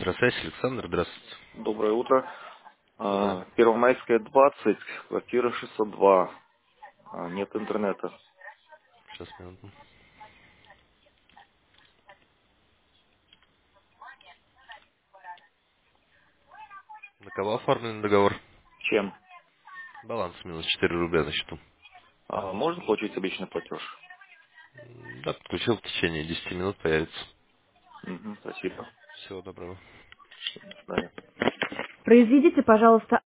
Здравствуйте, Александр, здравствуйте. Доброе утро. Доброе. Первомайская, 20, квартира 602. Нет интернета. Сейчас, минуту. На кого оформлен договор? Чем? Баланс минус 4 рубля на счету. Можно получить обычный платеж? Да, подключил в течение 10 минут, появится. Мгм, спасибо. Всего доброго. До свидания. Произведите, пожалуйста,